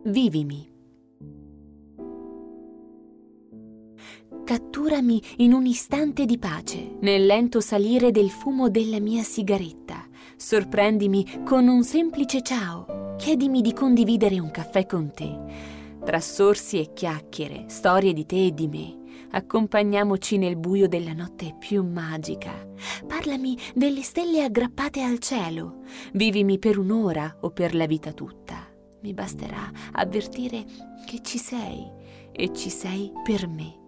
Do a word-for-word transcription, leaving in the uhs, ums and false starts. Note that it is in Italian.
Vivimi. Catturami in un istante di pace, nel lento salire del fumo della mia sigaretta. Sorprendimi con un semplice ciao. Chiedimi di condividere un caffè con te. Tra sorsi e chiacchiere, storie di te e di me. Accompagniamoci nel buio della notte più magica. Parlami delle stelle aggrappate al cielo. Vivimi per un'ora o per la vita tutta. Mi basterà avvertire che ci sei e ci sei per me.